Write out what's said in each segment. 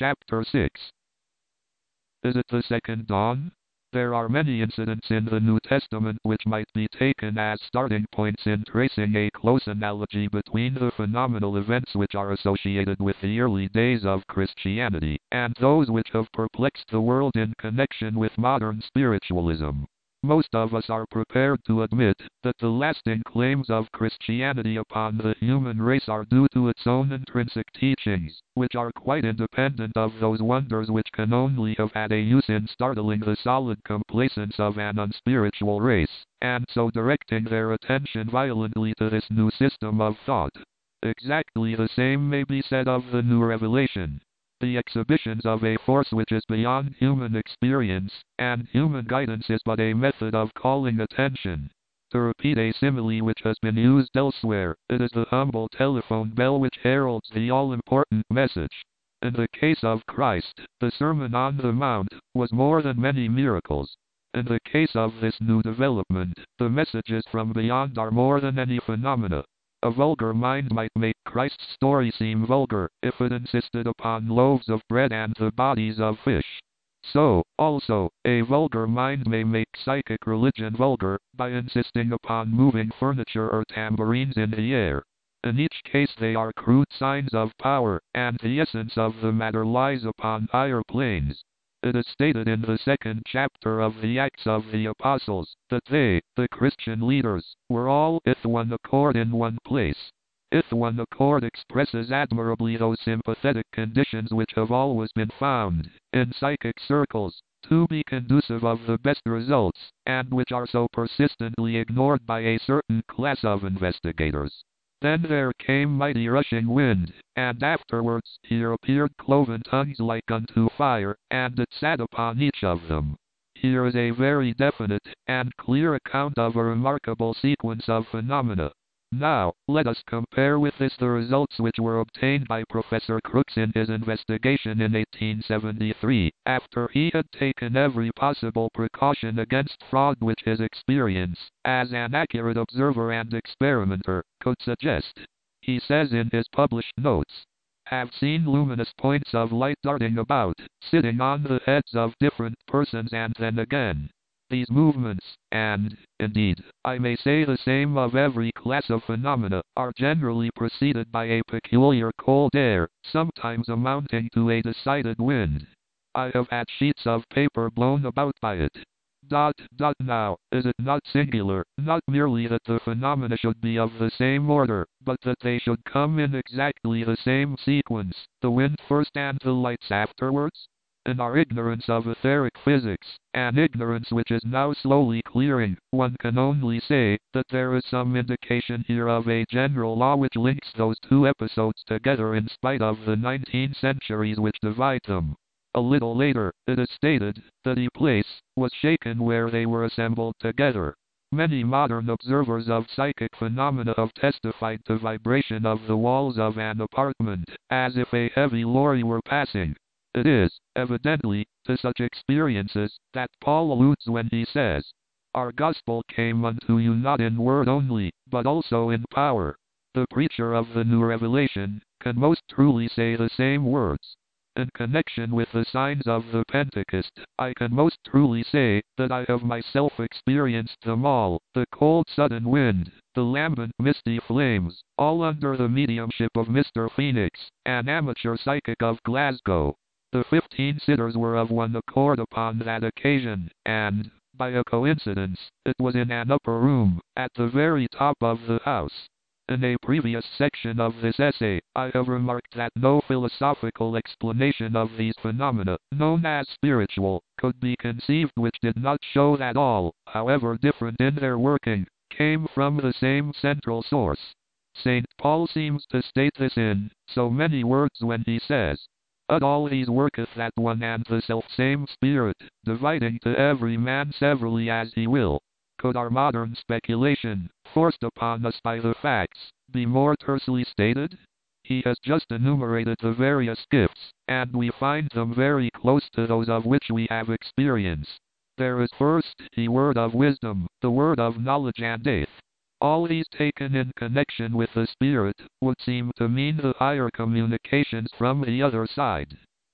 chapter 6. Is it the second dawn? There are many incidents in the New Testament which might be taken as starting points in tracing a close analogy between the phenomenal events which are associated with the early days of Christianity, and those which have perplexed the world in connection with modern spiritualism. Most of us are prepared to admit that the lasting claims of Christianity upon the human race are due to its own intrinsic teachings, which are quite independent of those wonders which can only have had a use in startling the solid complacence of an unspiritual race, and so directing their attention violently to this new system of thought. Exactly the same may be said of the new revelation. The exhibitions of a force which is beyond human experience, and human guidance is but a method of calling attention. To repeat a simile which has been used elsewhere, it is the humble telephone bell which heralds the all-important message. In the case of Christ, the Sermon on the Mount was more than many miracles. In the case of this new development, the messages from beyond are more than any phenomena. A vulgar mind might make Christ's story seem vulgar if it insisted upon loaves of bread and the bodies of fish. So, also, a vulgar mind may make psychic religion vulgar by insisting upon moving furniture or tambourines in the air. In each case they are crude signs of power, and the essence of the matter lies upon higher planes. It is stated in the second chapter of the Acts of the Apostles that they, the Christian leaders, were all with one accord in one place. With one accord expresses admirably those sympathetic conditions which have always been found, in psychic circles, to be conducive of the best results, and which are so persistently ignored by a certain class of investigators. Then there came mighty rushing wind, and afterwards here appeared cloven tongues like unto fire, and it sat upon each of them. Here is a very definite and clear account of a remarkable sequence of phenomena. Now, let us compare with this the results which were obtained by Professor Crookes in his investigation in 1873, after he had taken every possible precaution against fraud which his experience, as an accurate observer and experimenter, could suggest. He says in his published notes, "Have seen luminous points of light darting about, sitting on the heads of different persons and then again. These movements, and, indeed, I may say the same of every class of phenomena, are generally preceded by a peculiar cold air, sometimes amounting to a decided wind. I have had sheets of paper blown about by it. Now, is it not singular, not merely that the phenomena should be of the same order, but that they should come in exactly the same sequence, the wind first and the lights afterwards? In our ignorance of etheric physics, an ignorance which is now slowly clearing, one can only say that there is some indication here of a general law which links those two episodes together in spite of the 19 centuries which divide them." A little later, it is stated that a place was shaken where they were assembled together. Many modern observers of psychic phenomena have testified to vibration of the walls of an apartment, as if a heavy lorry were passing. It is, evidently, to such experiences that Paul alludes when he says, "Our gospel came unto you not in word only, but also in power." The preacher of the new revelation can most truly say the same words. In connection with the signs of the Pentecost, I can most truly say that I have myself experienced them all, the cold sudden wind, the lambent misty flames, all under the mediumship of Mr. Phoenix, an amateur psychic of Glasgow. The 15 sitters were of one accord upon that occasion, and, by a coincidence, it was in an upper room, at the very top of the house. In a previous section of this essay, I have remarked that no philosophical explanation of these phenomena, known as spiritual, could be conceived which did not show that all, however different in their working, came from the same central source. St. Paul seems to state this in so many words when he says, "At all these worketh that one and the selfsame Spirit, dividing to every man severally as he will." Could our modern speculation, forced upon us by the facts, be more tersely stated? He has just enumerated the various gifts, and we find them very close to those of which we have experience. There is first the word of wisdom, the word of knowledge and faith. All these taken in connection with the Spirit would seem to mean the higher communications from the other side.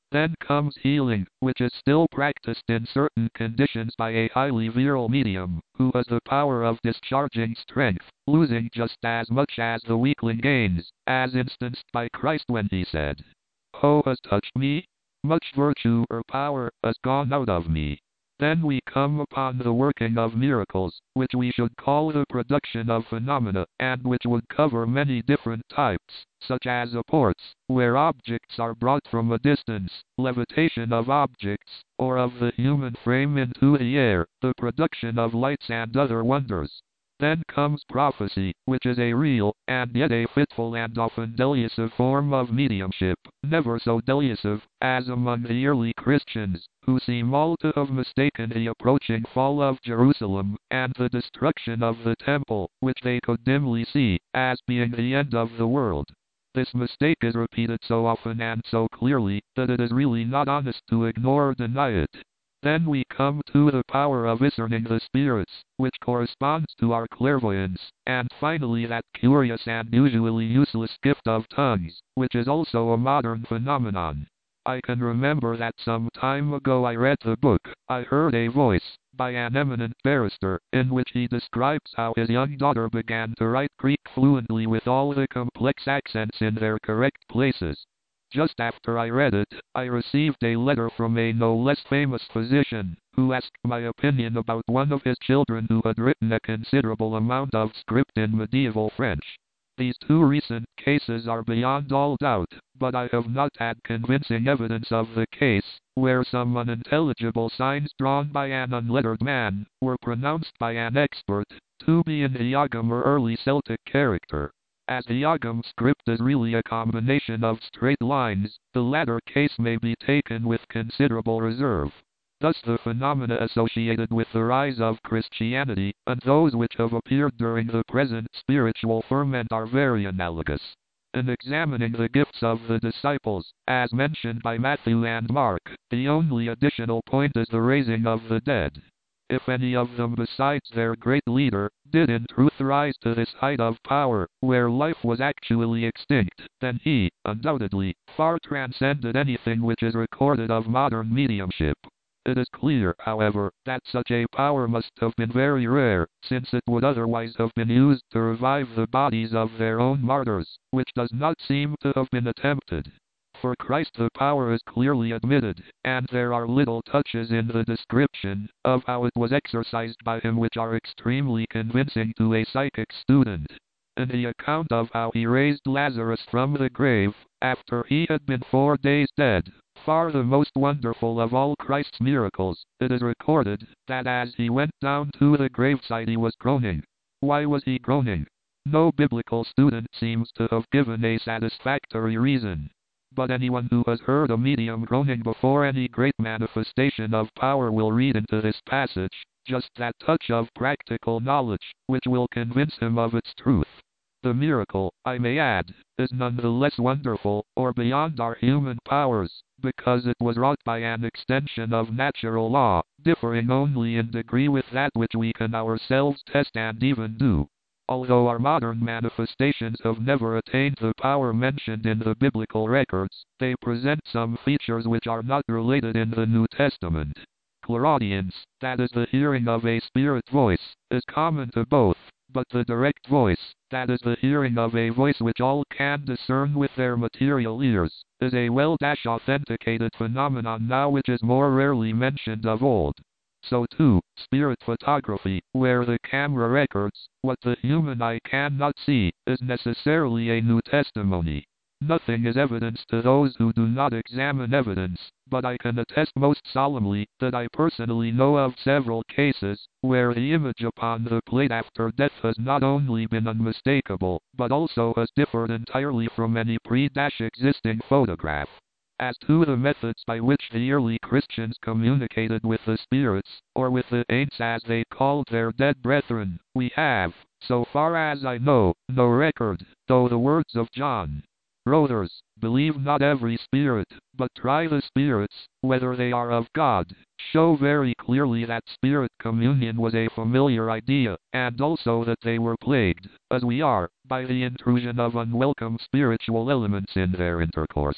Then comes healing, which is still practiced in certain conditions by a highly virile medium, who has the power of discharging strength, losing just as much as the weakling gains, as instanced by Christ when he said, "Who has touched me? Much virtue or power has gone out of me." Then we come upon the working of miracles, which we should call the production of phenomena, and which would cover many different types, such as apports, where objects are brought from a distance, levitation of objects, or of the human frame into the air, the production of lights and other wonders. Then comes prophecy, which is a real, and yet a fitful and often delusive form of mediumship, never so delusive as among the early Christians, who seem all to have mistaken the approaching fall of Jerusalem, and the destruction of the temple, which they could dimly see, as being the end of the world. This mistake is repeated so often and so clearly, that it is really not honest to ignore or deny it. Then we come to the power of discerning the spirits, which corresponds to our clairvoyance, and finally that curious and usually useless gift of tongues, which is also a modern phenomenon. I can remember that some time ago I read the book, I Heard a Voice, by an eminent barrister, in which he describes how his young daughter began to write Greek fluently with all the complex accents in their correct places. Just after I read it, I received a letter from a no less famous physician, who asked my opinion about one of his children who had written a considerable amount of script in medieval French. These two recent cases are beyond all doubt, but I have not had convincing evidence of the case, where some unintelligible signs drawn by an unlettered man, were pronounced by an expert, to be in the Ogham or early Celtic character. As the Ogham script is really a combination of straight lines, the latter case may be taken with considerable reserve. Thus the phenomena associated with the rise of Christianity, and those which have appeared during the present spiritual ferment are very analogous. In examining the gifts of the disciples, as mentioned by Matthew and Mark, the only additional point is the raising of the dead. If any of them besides their great leader, did in truth rise to this height of power, where life was actually extinct, then he, undoubtedly, far transcended anything which is recorded of modern mediumship. It is clear, however, that such a power must have been very rare, since it would otherwise have been used to revive the bodies of their own martyrs, which does not seem to have been attempted. For Christ the power is clearly admitted, and there are little touches in the description of how it was exercised by him which are extremely convincing to a psychic student. In the account of how he raised Lazarus from the grave, after he had been 4 days dead, far the most wonderful of all Christ's miracles, it is recorded that as he went down to the graveside he was groaning. Why was he groaning? No biblical student seems to have given a satisfactory reason. But anyone who has heard a medium groaning before any great manifestation of power will read into this passage just that touch of practical knowledge, which will convince him of its truth. The miracle, I may add, is none the less wonderful, or beyond our human powers, because it was wrought by an extension of natural law, differing only in degree with that which we can ourselves test and even do. Although our modern manifestations have never attained the power mentioned in the biblical records, they present some features which are not related in the New Testament. Clairaudience, that is the hearing of a spirit voice, is common to both, but the direct voice, that is the hearing of a voice which all can discern with their material ears, is a well-authenticated phenomenon now which is more rarely mentioned of old. So too, spirit photography, where the camera records what the human eye cannot see, is necessarily a new testimony. Nothing is evidence to those who do not examine evidence, but I can attest most solemnly that I personally know of several cases where the image upon the plate after death has not only been unmistakable, but also has differed entirely from any pre-existing photograph. As to the methods by which the early Christians communicated with the spirits, or with the saints as they called their dead brethren, we have, so far as I know, no record, though the words of John Brothers, believe not every spirit, but try the spirits, whether they are of God, show very clearly that spirit communion was a familiar idea, and also that they were plagued, as we are, by the intrusion of unwelcome spiritual elements in their intercourse.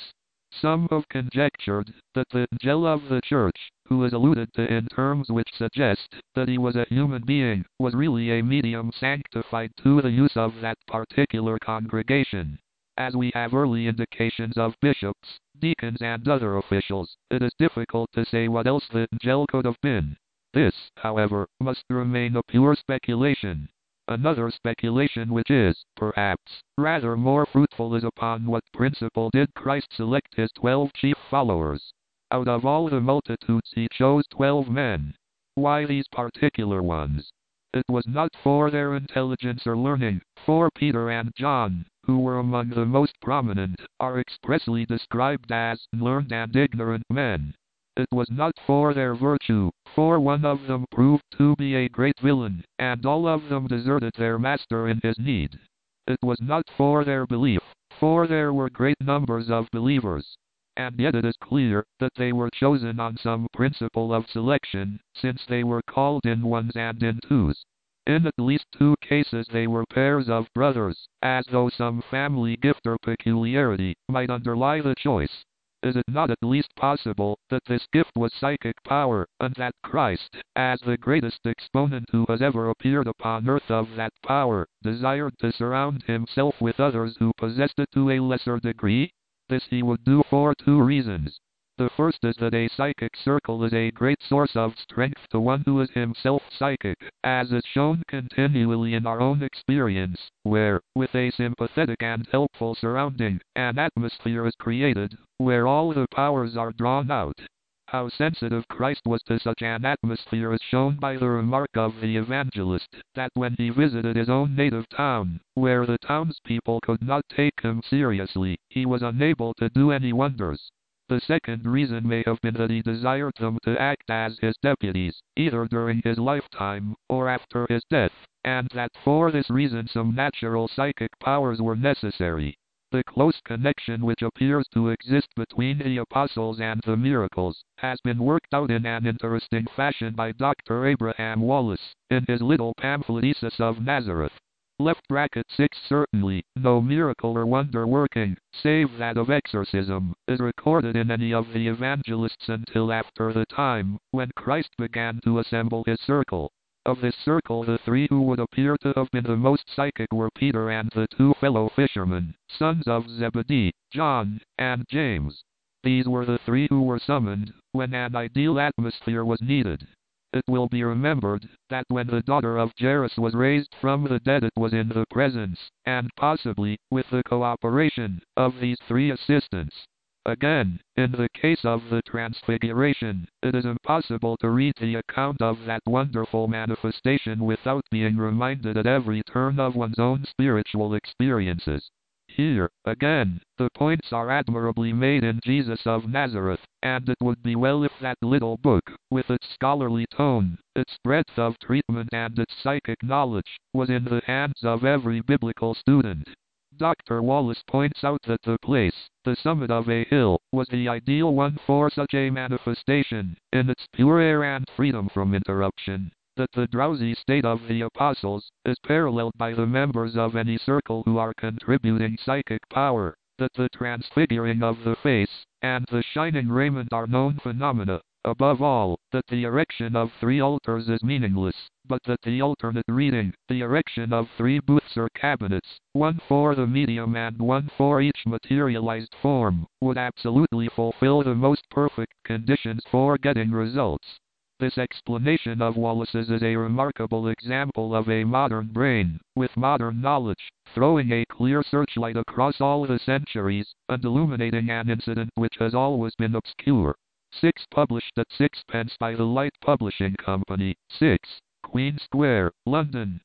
Some have conjectured that the angel of the church, who is alluded to in terms which suggest that he was a human being, was really a medium sanctified to the use of that particular congregation. As we have early indications of bishops, deacons and other officials, it is difficult to say what else the angel could have been. This, however, must remain a pure speculation. Another speculation which is, perhaps, rather more fruitful is upon what principle did Christ select his 12 chief followers. Out of all the multitudes he chose 12 men. Why these particular ones? It was not for their intelligence or learning, for Peter and John, who were among the most prominent, are expressly described as learned and ignorant men. It was not for their virtue, for one of them proved to be a great villain, and all of them deserted their master in his need. It was not for their belief, for there were great numbers of believers. And yet it is clear that they were chosen on some principle of selection, since they were called in ones and in twos. In at least 2 cases they were pairs of brothers, as though some family gift or peculiarity might underlie the choice. Is it not at least possible that this gift was psychic power, and that Christ, as the greatest exponent who has ever appeared upon earth of that power, desired to surround himself with others who possessed it to a lesser degree? This he would do for 2 reasons. The first is that a psychic circle is a great source of strength to one who is himself psychic, as is shown continually in our own experience, where, with a sympathetic and helpful surrounding, an atmosphere is created, where all the powers are drawn out. How sensitive Christ was to such an atmosphere is shown by the remark of the evangelist, that when he visited his own native town, where the townspeople could not take him seriously, he was unable to do any wonders. The second reason may have been that he desired them to act as his deputies, either during his lifetime, or after his death, and that for this reason some natural psychic powers were necessary. The close connection which appears to exist between the apostles and the miracles has been worked out in an interesting fashion by Dr. Abraham Wallace, in his little pamphlet Jesus of Nazareth. Left bracket 6 Certainly, no miracle or wonder working, save that of exorcism, is recorded in any of the evangelists until after the time when Christ began to assemble his circle. Of this circle the 3 who would appear to have been the most psychic were Peter and the 2 fellow fishermen, sons of Zebedee, John, and James. These were the 3 who were summoned when an ideal atmosphere was needed. It will be remembered that when the daughter of Jairus was raised from the dead it was in the presence, and possibly with the cooperation, of these 3 assistants. Again, in the case of the Transfiguration, it is impossible to read the account of that wonderful manifestation without being reminded at every turn of one's own spiritual experiences. Here, again, the points are admirably made in Jesus of Nazareth, and it would be well if that little book, with its scholarly tone, its breadth of treatment and its psychic knowledge, was in the hands of every biblical student. Dr. Wallace points out that the place, the summit of a hill, was the ideal one for such a manifestation, in its pure air and freedom from interruption. That the drowsy state of the apostles is paralleled by the members of any circle who are contributing psychic power, that the transfiguring of the face and the shining raiment are known phenomena, above all, that the erection of 3 altars is meaningless, but that the alternate reading, the erection of 3 booths or cabinets, one for the medium and one for each materialized form, would absolutely fulfill the most perfect conditions for getting results. This explanation of Wallace's is a remarkable example of a modern brain, with modern knowledge, throwing a clear searchlight across all the centuries, and illuminating an incident which has always been obscure. 6 published at 6p by the Light Publishing Company, 6, Queen Square, London,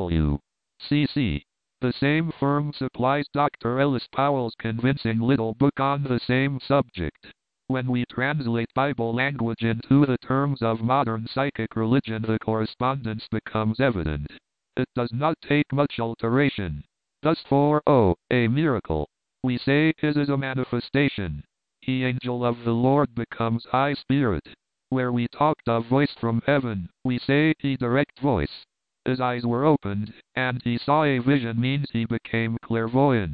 W.C.C. The same firm supplies Dr. Ellis Powell's convincing little book on the same subject. When we translate Bible language into the terms of modern psychic religion, the correspondence becomes evident. It does not take much alteration. Thus for a miracle, we say his is a manifestation. He angel of the Lord becomes high spirit. Where we talked of voice from heaven, we say he direct voice. His eyes were opened, and he saw a vision means he became clairvoyant.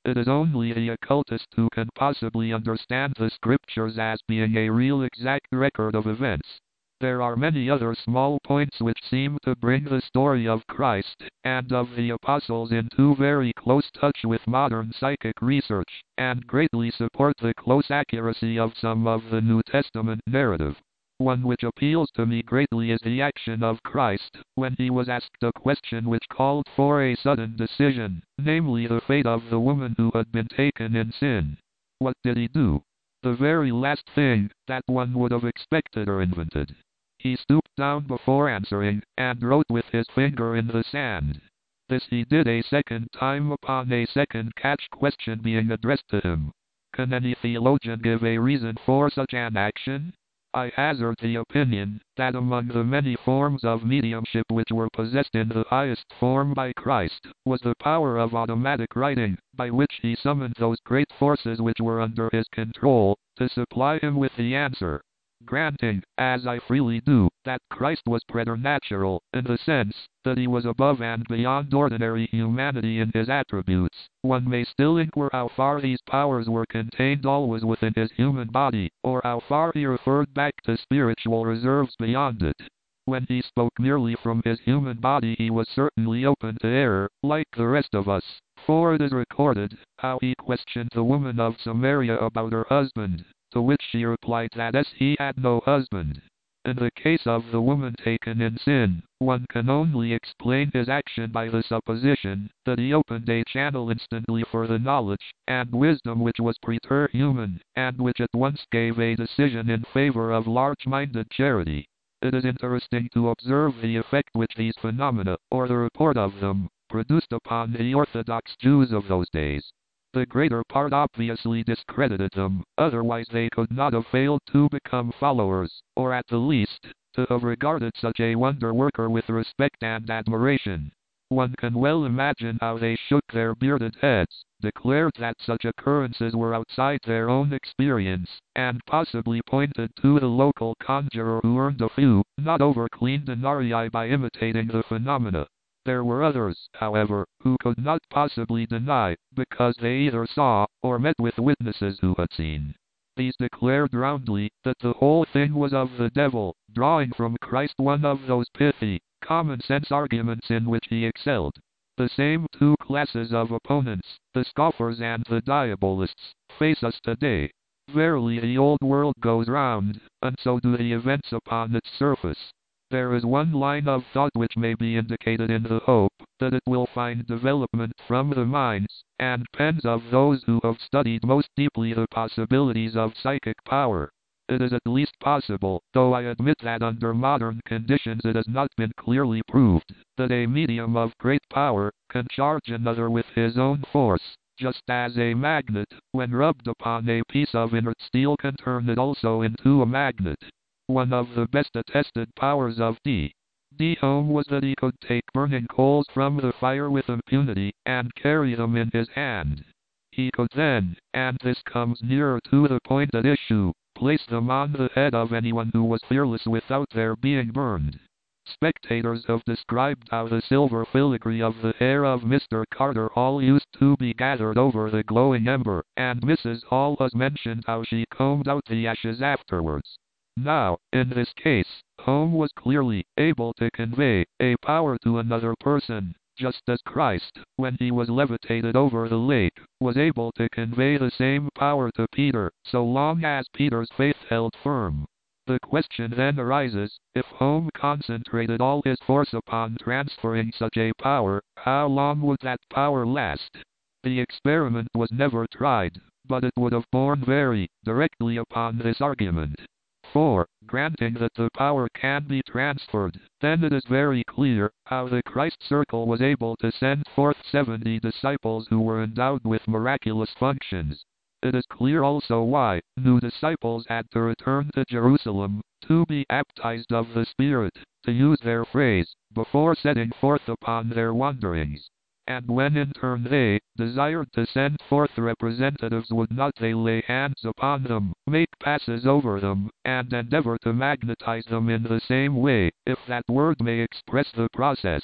It is only the occultist who can possibly understand the scriptures as being a real exact record of events. There are many other small points which seem to bring the story of Christ and of the apostles into very close touch with modern psychic research, and greatly support the close accuracy of some of the New Testament narrative. One which appeals to me greatly is the action of Christ, when he was asked a question which called for a sudden decision, namely the fate of the woman who had been taken in sin. What did he do? The very last thing that one would have expected or invented. He stooped down before answering, and wrote with his finger in the sand. This he did a second time upon a second catch question being addressed to him. Can any theologian give a reason for such an action? I hazard the opinion that among the many forms of mediumship which were possessed in the highest form by Christ, was the power of automatic writing, by which he summoned those great forces which were under his control, to supply him with the answer. Granting, as I freely do, that Christ was preternatural, in the sense that he was above and beyond ordinary humanity in his attributes, one may still inquire how far these powers were contained always within his human body, or how far he referred back to spiritual reserves beyond it. When he spoke merely from his human body he was certainly open to error, like the rest of us, for it is recorded how he questioned the woman of Samaria about her husband, to which she replied that as he had no husband. In the case of the woman taken in sin, one can only explain his action by the supposition that he opened a channel instantly for the knowledge and wisdom which was preterhuman, and which at once gave a decision in favor of large-minded charity. It is interesting to observe the effect which these phenomena, or the report of them, produced upon the Orthodox Jews of those days. The greater part obviously discredited them, otherwise they could not have failed to become followers, or at the least, to have regarded such a wonder-worker with respect and admiration. One can well imagine how they shook their bearded heads, declared that such occurrences were outside their own experience, and possibly pointed to the local conjurer who earned a few, not over-clean denarii by imitating the phenomena. There were others, however, who could not possibly deny, because they either saw, or met with witnesses who had seen. These declared roundly that the whole thing was of the devil, drawing from Christ one of those pithy, common-sense arguments in which he excelled. The same two classes of opponents, the scoffers and the diabolists, face us today. Verily the old world goes round, and so do the events upon its surface. There is one line of thought which may be indicated in the hope that it will find development from the minds and pens of those who have studied most deeply the possibilities of psychic power. It is at least possible, though I admit that under modern conditions it has not been clearly proved, that a medium of great power can charge another with his own force, just as a magnet, when rubbed upon a piece of inert steel, can turn it also into a magnet. One of the best attested powers of D. Home was that he could take burning coals from the fire with impunity, and carry them in his hand. He could then, and this comes nearer to the point at issue, place them on the head of anyone who was fearless without their being burned. Spectators have described how the silver filigree of the hair of Mr. Carter Hall used to be gathered over the glowing ember, and Mrs. Hall has mentioned how she combed out the ashes afterwards. Now, in this case, Home was clearly able to convey a power to another person, just as Christ, when he was levitated over the lake, was able to convey the same power to Peter, so long as Peter's faith held firm. The question then arises, if Home concentrated all his force upon transferring such a power, how long would that power last? The experiment was never tried, but it would have borne very directly upon this argument. For, granting that the power can be transferred, then it is very clear how the Christ Circle was able to send forth 70 disciples who were endowed with miraculous functions. It is clear also why new disciples had to return to Jerusalem to be baptized of the Spirit, to use their phrase, before setting forth upon their wanderings. And when in turn they desired to send forth representatives, would not they lay hands upon them, make passes over them, and endeavor to magnetize them in the same way, if that word may express the process?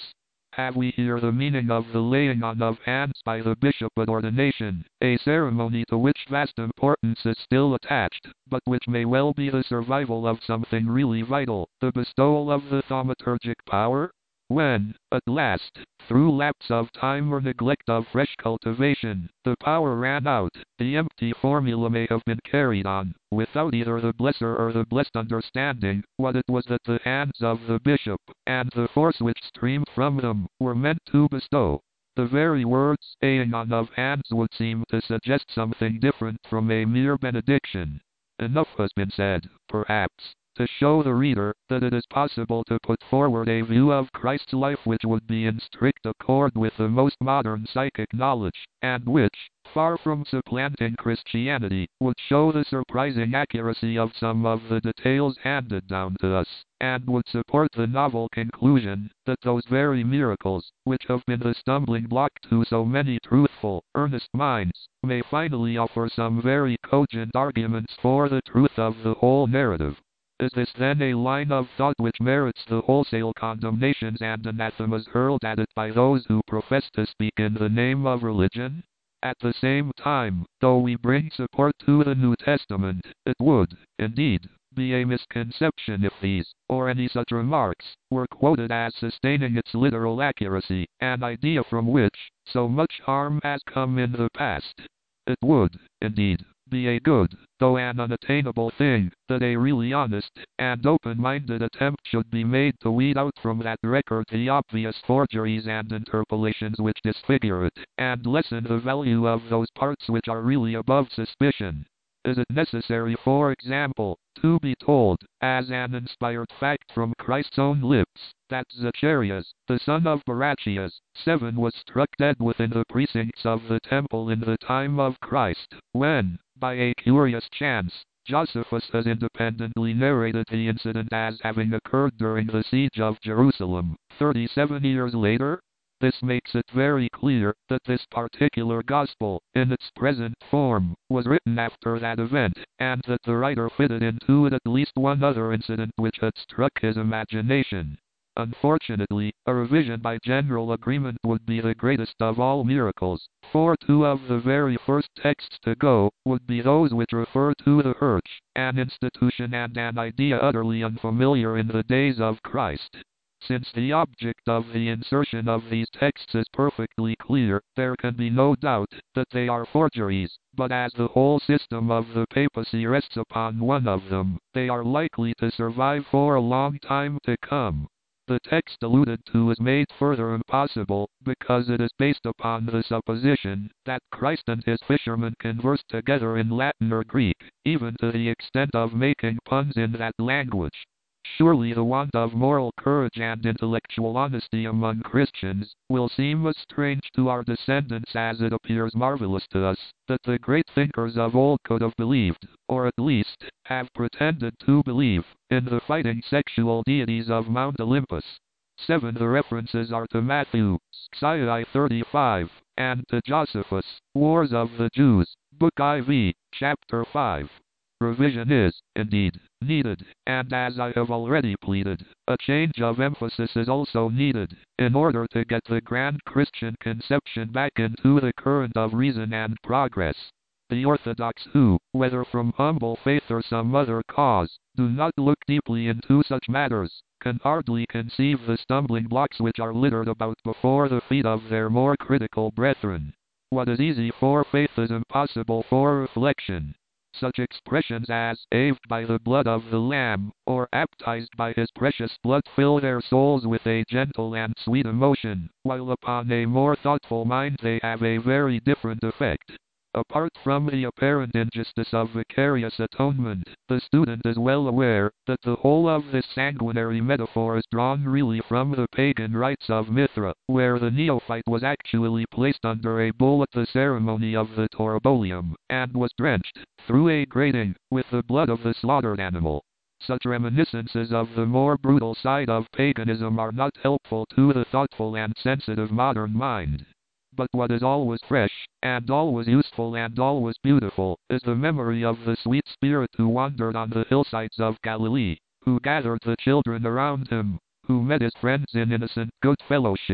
have we here the meaning of the laying on of hands by the bishop at ordination, a ceremony to which vast importance is still attached, but which may well be the survival of something really vital, the bestowal of the thaumaturgic power? When, at last, through lapse of time or neglect of fresh cultivation, the power ran out, the empty formula may have been carried on, without either the blesser or the blessed understanding what it was that the hands of the bishop, and the force which streamed from them, were meant to bestow. The very words laying on of hands would seem to suggest something different from a mere benediction. Enough has been said, perhaps, to show the reader that it is possible to put forward a view of Christ's life which would be in strict accord with the most modern psychic knowledge, and which, far from supplanting Christianity, would show the surprising accuracy of some of the details handed down to us, and would support the novel conclusion that those very miracles, which have been the stumbling block to so many truthful, earnest minds, may finally offer some very cogent arguments for the truth of the whole narrative. Is this then a line of thought which merits the wholesale condemnations and anathemas hurled at it by those who profess to speak in the name of religion? At the same time, though we bring support to the New Testament, it would, indeed, be a misconception if these, or any such remarks, were quoted as sustaining its literal accuracy, an idea from which so much harm has come in the past. It would, indeed, be a good, though an unattainable thing, that a really honest and open-minded attempt should be made to weed out from that record the obvious forgeries and interpolations which disfigure it, and lessen the value of those parts which are really above suspicion. Is it necessary, for example, to be told, as an inspired fact from Christ's own lips, that Zacharias, the son of Barachias, 7 was struck dead within the precincts of the temple in the time of Christ, when, by a curious chance, Josephus has independently narrated the incident as having occurred during the siege of Jerusalem, 37 years later? This makes it very clear that this particular gospel, in its present form, was written after that event, and that the writer fitted into it at least one other incident which had struck his imagination. Unfortunately, a revision by general agreement would be the greatest of all miracles, for 2 of the very first texts to go would be those which refer to the church, an institution and an idea utterly unfamiliar in the days of Christ. Since the object of the insertion of these texts is perfectly clear, there can be no doubt that they are forgeries, but as the whole system of the papacy rests upon one of them, they are likely to survive for a long time to come. The text alluded to is made further impossible, because it is based upon the supposition that Christ and his fishermen conversed together in Latin or Greek, even to the extent of making puns in that language. Surely the want of moral courage and intellectual honesty among Christians will seem as strange to our descendants as it appears marvelous to us, that the great thinkers of old could have believed, or at least, have pretended to believe, in the fighting sexual deities of Mount Olympus. 7. The references are to Matthew, Sci 35, and to Josephus, Wars of the Jews, Book IV, Chapter 5. Revision is, indeed, needed, and as I have already pleaded, a change of emphasis is also needed, in order to get the grand Christian conception back into the current of reason and progress. The orthodox who, whether from humble faith or some other cause, do not look deeply into such matters, can hardly conceive the stumbling blocks which are littered about before the feet of their more critical brethren. What is easy for faith is impossible for reflection. Such expressions as saved by the blood of the Lamb, or baptized by his precious blood fill their souls with a gentle and sweet emotion, while upon a more thoughtful mind they have a very different effect. Apart from the apparent injustice of vicarious atonement, the student is well aware that the whole of this sanguinary metaphor is drawn really from the pagan rites of Mithra, where the neophyte was actually placed under a bull at the ceremony of the Taurobolium, and was drenched, through a grating, with the blood of the slaughtered animal. Such reminiscences of the more brutal side of paganism are not helpful to the thoughtful and sensitive modern mind. But what is always fresh, and always useful and always beautiful, is the memory of the sweet spirit who wandered on the hillsides of Galilee, who gathered the children around him, who met his friends in innocent good fellowship,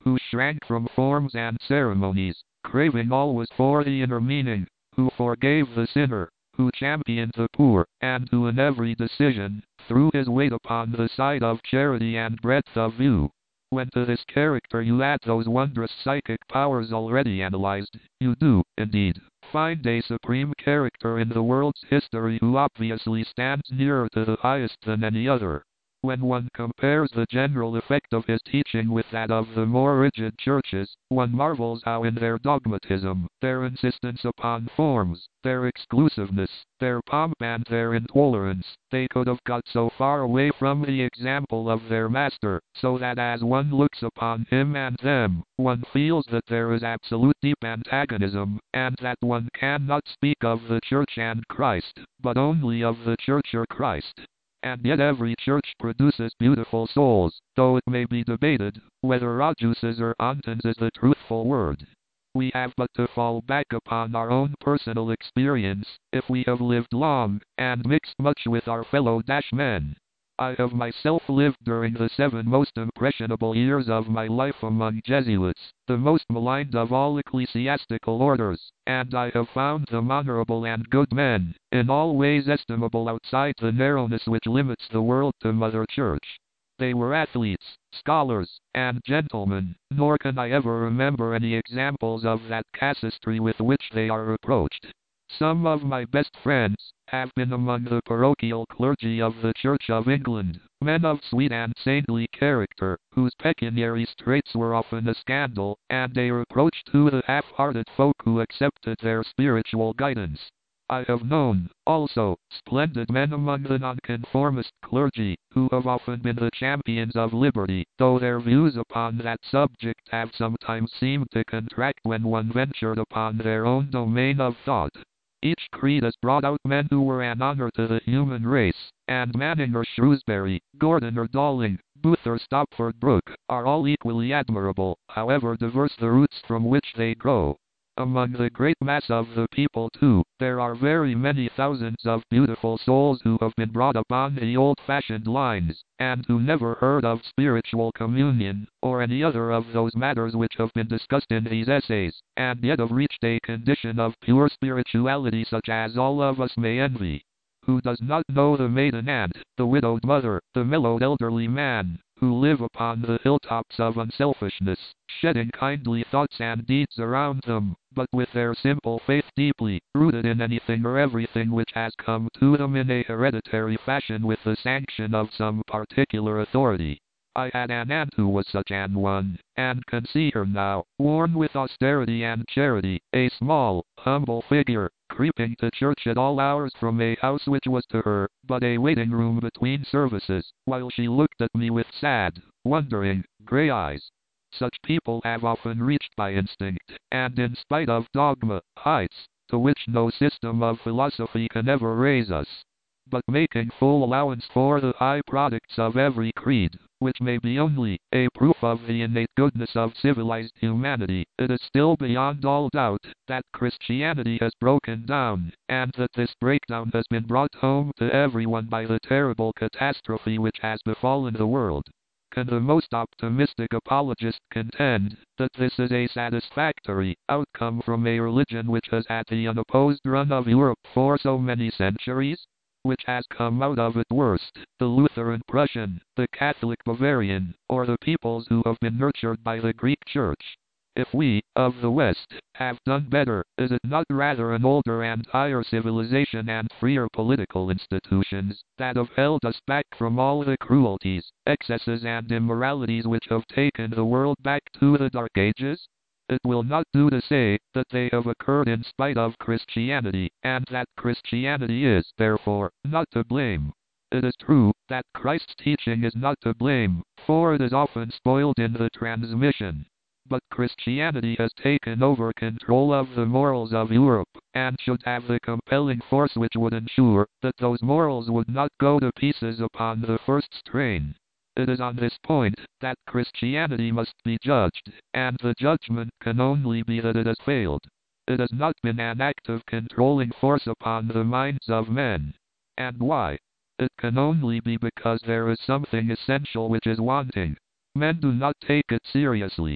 who shrank from forms and ceremonies, craving always for the inner meaning, who forgave the sinner, who championed the poor, and who in every decision threw his weight upon the side of charity and breadth of view. When to this character you add those wondrous psychic powers already analyzed, you do, indeed, find a supreme character in the world's history who obviously stands nearer to the highest than any other. When one compares the general effect of his teaching with that of the more rigid churches, one marvels how in their dogmatism, their insistence upon forms, their exclusiveness, their pomp and their intolerance, they could have got so far away from the example of their master, so that as one looks upon him and them, one feels that there is absolute deep antagonism, and that one cannot speak of the church and Christ, but only of the church or Christ. And yet every church produces beautiful souls, though it may be debated whether Rajuses or Antons is the truthful word. We have but to fall back upon our own personal experience, if we have lived long, and mixed much with our fellow men. I have myself lived during the 7 most impressionable years of my life among Jesuits, the most maligned of all ecclesiastical orders, and I have found them honorable and good men, in all ways estimable outside the narrowness which limits the world to Mother Church. They were athletes, scholars, and gentlemen, nor can I ever remember any examples of that casuistry with which they are reproached. Some of my best friends have been among the parochial clergy of the Church of England, men of sweet and saintly character, whose pecuniary straits were often a scandal, and a reproach to the half-hearted folk who accepted their spiritual guidance. I have known, also, splendid men among the nonconformist clergy, who have often been the champions of liberty, though their views upon that subject have sometimes seemed to contract when one ventured upon their own domain of thought. Each creed has brought out men who were an honor to the human race, and Manning or Shrewsbury, Gordon or Dowling, Booth or Stopford Brooke, are all equally admirable, however diverse the roots from which they grow. Among the great mass of the people, too, there are very many thousands of beautiful souls who have been brought up on the old-fashioned lines, and who never heard of spiritual communion, or any other of those matters which have been discussed in these essays, and yet have reached a condition of pure spirituality such as all of us may envy. Who does not know the maiden aunt, the widowed mother, the mellowed elderly man, who live upon the hilltops of unselfishness, shedding kindly thoughts and deeds around them, but with their simple faith deeply rooted in anything or everything which has come to them in a hereditary fashion with the sanction of some particular authority. I had an aunt who was such an one, and can see her now, worn with austerity and charity, a small, humble figure, creeping to church at all hours from a house which was to her but a waiting room between services, while she looked at me with sad, wondering, grey eyes. Such people have often reached by instinct, and in spite of dogma, heights to which no system of philosophy can ever raise us. But making full allowance for the high products of every creed, which may be only a proof of the innate goodness of civilized humanity, it is still beyond all doubt that Christianity has broken down, and that this breakdown has been brought home to everyone by the terrible catastrophe which has befallen the world. Can the most optimistic apologist contend that this is a satisfactory outcome from a religion which has had the unopposed run of Europe for so many centuries? Which has come out of it worst, the Lutheran Prussian, the Catholic Bavarian, or the peoples who have been nurtured by the Greek Church? If we, of the West, have done better, is it not rather an older and higher civilization and freer political institutions that have held us back from all the cruelties, excesses and immoralities which have taken the world back to the Dark Ages? It will not do to say that they have occurred in spite of Christianity, and that Christianity is, therefore, not to blame. It is true that Christ's teaching is not to blame, for it is often spoiled in the transmission. But Christianity has taken over control of the morals of Europe, and should have the compelling force which would ensure that those morals would not go to pieces upon the first strain. It is on this point that Christianity must be judged, and the judgment can only be that it has failed. It has not been an active controlling force upon the minds of men. And why? It can only be because there is something essential which is wanting. Men do not take it seriously.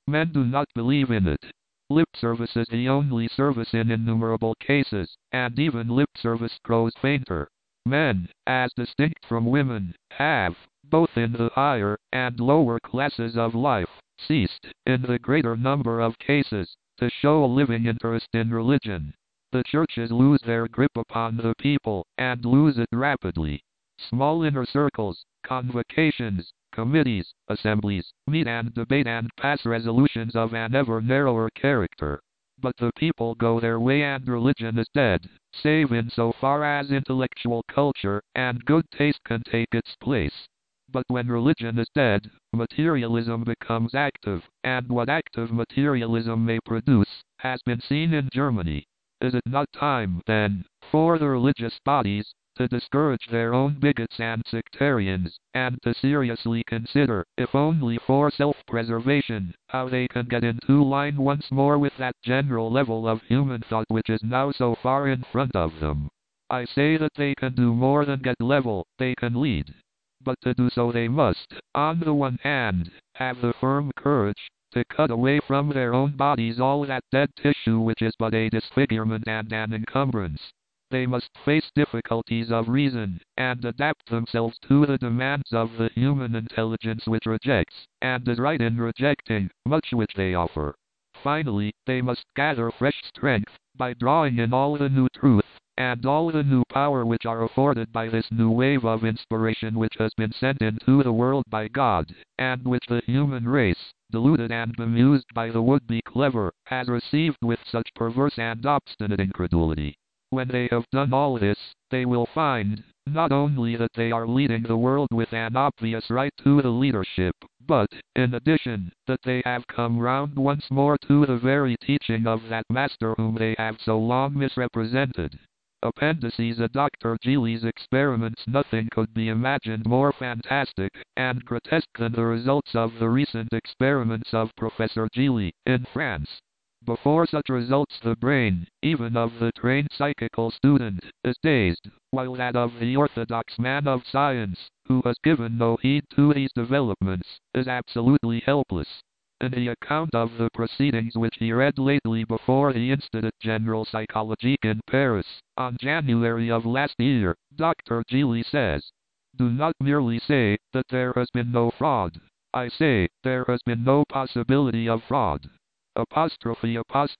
Men do not believe in it. Lip service is the only service in innumerable cases, and even lip service grows fainter. Men, as distinct from women, have, both in the higher and lower classes of life, ceased, in the greater number of cases, to show a living interest in religion. The churches lose their grip upon the people, and lose it rapidly. Small inner circles, convocations, committees, assemblies, meet and debate and pass resolutions of an ever narrower character. But the people go their way and religion is dead, save in so far as intellectual culture and good taste can take its place. But when religion is dead, materialism becomes active, and what active materialism may produce, has been seen in Germany. Is it not time, then, for the religious bodies, to discourage their own bigots and sectarians, and to seriously consider, if only for self-preservation, how they can get into line once more with that general level of human thought which is now so far in front of them? I say that they can do more than get level, they can lead. But to do so they must, on the one hand, have the firm courage to cut away from their own bodies all that dead tissue which is but a disfigurement and an encumbrance. They must face difficulties of reason, and adapt themselves to the demands of the human intelligence which rejects, and is right in rejecting, much which they offer. Finally, they must gather fresh strength, by drawing in all the new truth, and all the new power which are afforded by this new wave of inspiration which has been sent into the world by God, and which the human race, deluded and bemused by the would-be clever, has received with such perverse and obstinate incredulity. When they have done all this, they will find, not only that they are leading the world with an obvious right to the leadership, but, in addition, that they have come round once more to the very teaching of that master whom they have so long misrepresented. Appendices of Dr. Gilli's experiments. Nothing could be imagined more fantastic and grotesque than the results of the recent experiments of Professor Gilli, in France. Before such results the brain, even of the trained psychical student, is dazed, while that of the orthodox man of science, who has given no heed to these developments, is absolutely helpless. In the account of the proceedings which he read lately before the Institut General Psychologique in Paris, on January of last year, Dr. Gilli says, "Do not merely say that there has been no fraud. I say, there has been no possibility of fraud. Apostrophe.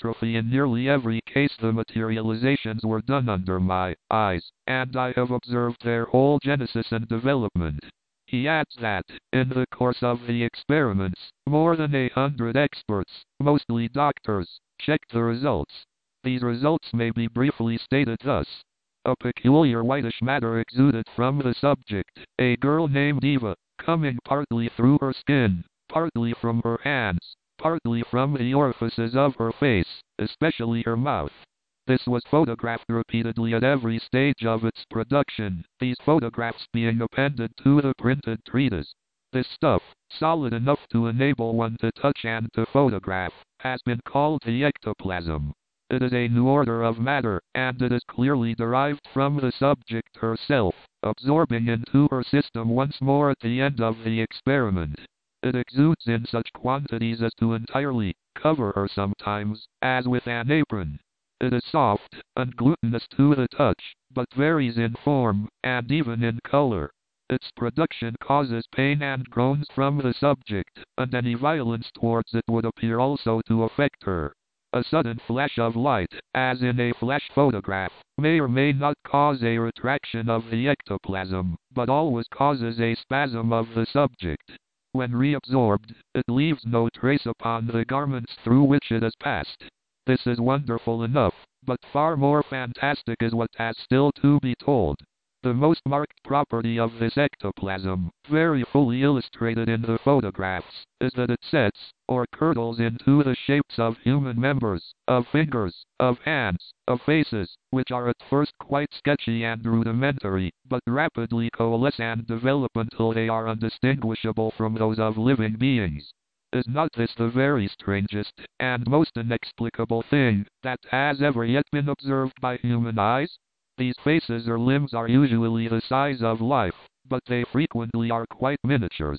In nearly every case the materializations were done under my eyes, and I have observed their whole genesis and development." He adds that, in the course of the experiments, more than 100 experts, mostly doctors, checked the results. These results may be briefly stated thus. A peculiar whitish matter exuded from the subject, a girl named Eva, coming partly through her skin, partly from her hands, partly from the orifices of her face, especially her mouth. This was photographed repeatedly at every stage of its production, these photographs being appended to the printed treatise. This stuff, solid enough to enable one to touch and to photograph, has been called the ectoplasm. It is a new order of matter, and it is clearly derived from the subject herself, absorbing into her system once more at the end of the experiment. It exudes in such quantities as to entirely cover her sometimes, as with an apron. It is soft and glutinous to the touch, but varies in form, and even in color. Its production causes pain and groans from the subject, and any violence towards it would appear also to affect her. A sudden flash of light, as in a flash photograph, may or may not cause a retraction of the ectoplasm, but always causes a spasm of the subject. When reabsorbed, it leaves no trace upon the garments through which it has passed. This is wonderful enough, but far more fantastic is what has still to be told. The most marked property of this ectoplasm, very fully illustrated in the photographs, is that it sets, or curdles into the shapes of human members, of fingers, of hands, of faces, which are at first quite sketchy and rudimentary, but rapidly coalesce and develop until they are undistinguishable from those of living beings. Is not this the very strangest and most inexplicable thing that has ever yet been observed by human eyes? These faces or limbs are usually the size of life, but they frequently are quite miniatures.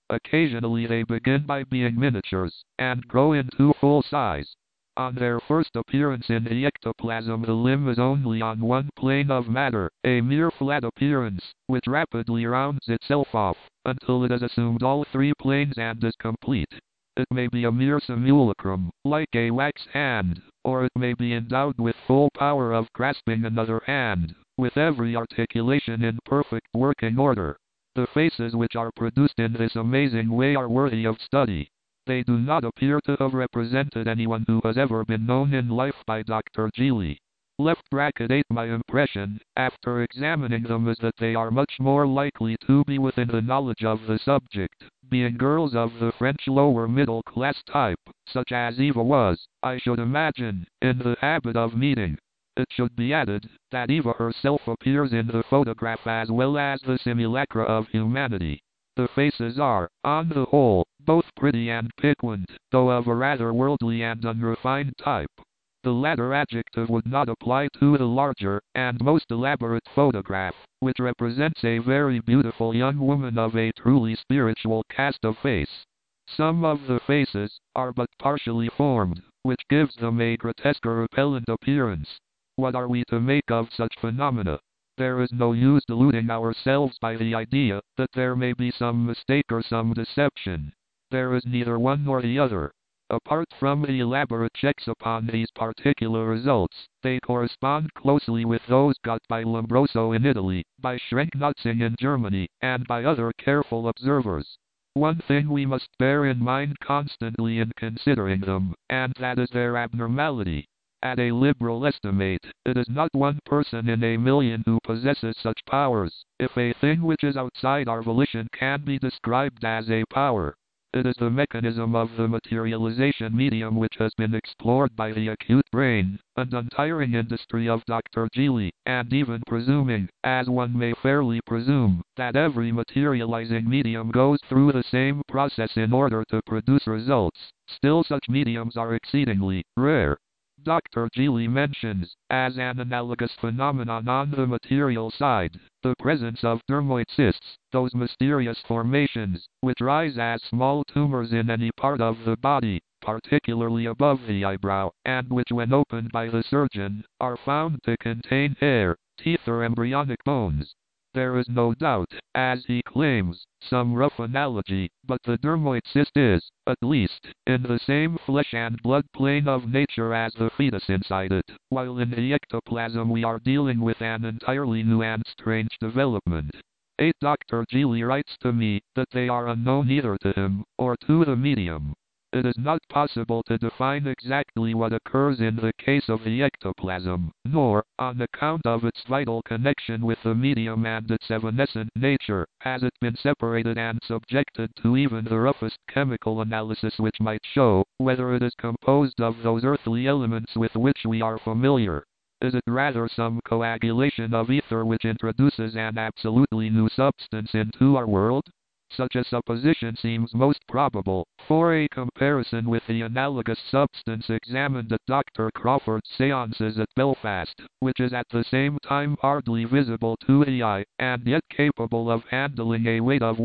Occasionally they begin by being miniatures, and grow into full size. On their first appearance in the ectoplasm, the limb is only on one plane of matter, a mere flat appearance, which rapidly rounds itself off, until it has assumed all three planes and is complete. It may be a mere simulacrum, like a wax hand, or it may be endowed with full power of grasping another hand, with every articulation in perfect working order. The faces which are produced in this amazing way are worthy of study. They do not appear to have represented anyone who has ever been known in life by Dr. Gili. Left bracket 8. My impression, after examining them, is that they are much more likely to be within the knowledge of the subject, being girls of the French lower middle class type, such as Eva was, I should imagine, in the habit of meeting. It should be added, that Eva herself appears in the photograph as well as the simulacra of humanity. The faces are, on the whole, both pretty and piquant, though of a rather worldly and unrefined type. The latter adjective would not apply to the larger, and most elaborate photograph, which represents a very beautiful young woman of a truly spiritual cast of face. Some of the faces are but partially formed, which gives them a grotesque or repellent appearance. What are we to make of such phenomena? There is no use deluding ourselves by the idea that there may be some mistake or some deception. There is neither one nor the other. Apart from the elaborate checks upon these particular results, they correspond closely with those got by Lombroso in Italy, by Schrenk-Notzing in Germany, and by other careful observers. One thing we must bear in mind constantly in considering them, and that is their abnormality. At a liberal estimate, it is not one person in a million who possesses such powers. If a thing which is outside our volition can be described as a power, it is the mechanism of the materialization medium which has been explored by the acute brain and untiring industry of Dr. Gili, and even presuming, as one may fairly presume, that every materializing medium goes through the same process in order to produce results, still such mediums are exceedingly rare. Dr. Gili mentions, as an analogous phenomenon on the material side, the presence of dermoid cysts, those mysterious formations, which rise as small tumors in any part of the body, particularly above the eyebrow, and which when opened by the surgeon, are found to contain hair, teeth or embryonic bones. There is no doubt, as he claims, some rough analogy, but the dermoid cyst is, at least, in the same flesh and blood plane of nature as the fetus inside it, while in the ectoplasm we are dealing with an entirely new and strange development. 8. Dr. Gili writes to me that they are unknown either to him, or to the medium. It is not possible to define exactly what occurs in the case of the ectoplasm, nor, on account of its vital connection with the medium and its evanescent nature, has it been separated and subjected to even the roughest chemical analysis which might show whether it is composed of those earthly elements with which we are familiar. Is it rather some coagulation of ether which introduces an absolutely new substance into our world? Such a supposition seems most probable, for a comparison with the analogous substance examined at Dr. Crawford's seances at Belfast, which is at the same time hardly visible to the eye, and yet capable of handling a weight of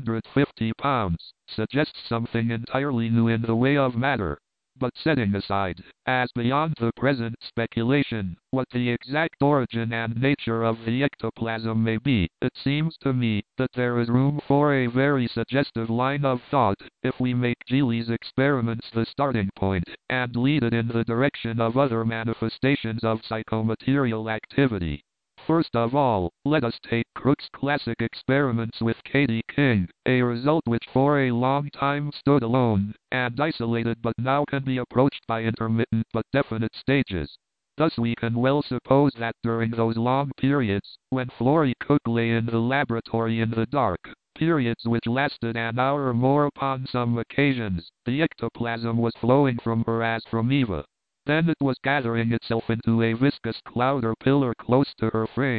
150 pounds, suggests something entirely new in the way of matter. But setting aside, as beyond the present speculation, what the exact origin and nature of the ectoplasm may be, it seems to me that there is room for a very suggestive line of thought, if we make Gili's experiments the starting point, and lead it in the direction of other manifestations of psychomaterial activity. First of all, let us take Crookes' classic experiments with Katie King, a result which for a long time stood alone and isolated but now can be approached by intermittent but definite stages. Thus we can well suppose that during those long periods, when Florrie Cook lay in the laboratory in the dark, periods which lasted an hour or more upon some occasions, the ectoplasm was flowing from her as from Eva. Then it was gathering itself into a viscous cloud or pillar close to her frame.